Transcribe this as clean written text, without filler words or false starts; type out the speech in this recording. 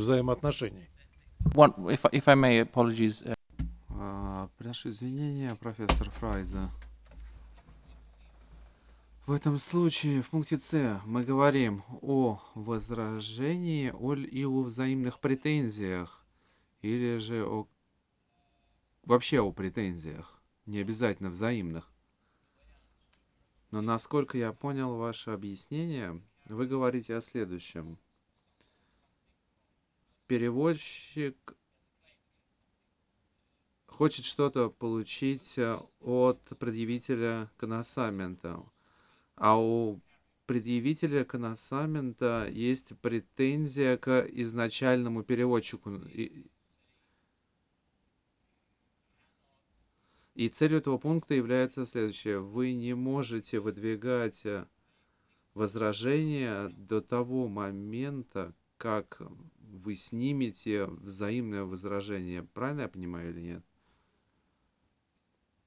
взаимоотношений. If I may, apologies. Приношу извинения, профессор Фрайза. В этом случае в пункте С мы говорим о возражении и о взаимных претензиях, или же вообще о претензиях, не обязательно взаимных. Но насколько я понял ваше объяснение, вы говорите о следующем. Переводчик хочет что-то получить от предъявителя коносамента, а у предъявителя коносамента есть претензия к изначальному переводчику. И целью этого пункта является следующее. Вы не можете выдвигать возражения до того момента, как вы снимете взаимное возражение. Правильно я понимаю или нет?